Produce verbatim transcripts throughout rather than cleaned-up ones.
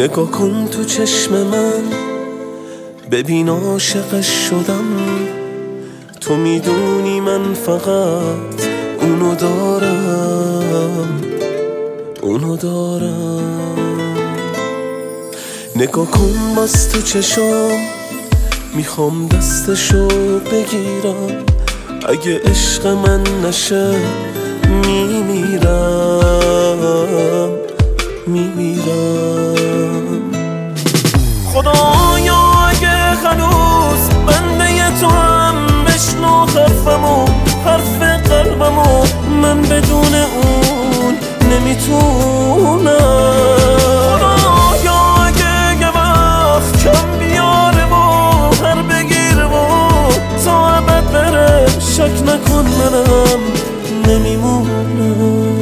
نگاه کن تو چشم من، ببین عاشقش شدم. تو میدونی من فقط اونو دارم، اونو دارم. نگاه کن باز تو چشام، میخوام دستشو بگیرم. اگه عشق من نشه میمیرم، میمیرم. خدایا اگه هنوز بنده تو هم بشنو حرفمو، حرف قلبمو. من بدون اون نمیتونم. خدایا اگه یه وقت کم بیاره و هر بگیره و تا ابد بره، شک نکن منم نمیمونم.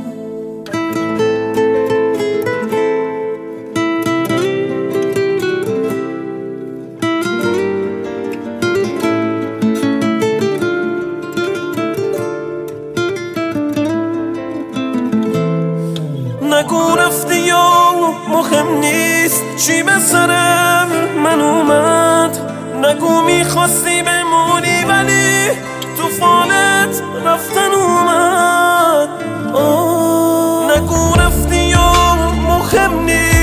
نگو رفتی یا مهم نیست چی به سر من اومد. نگو میخواستی بمونی ولی تو فالت رفتن اومد. آه. نگو رفتی یا مهم نیست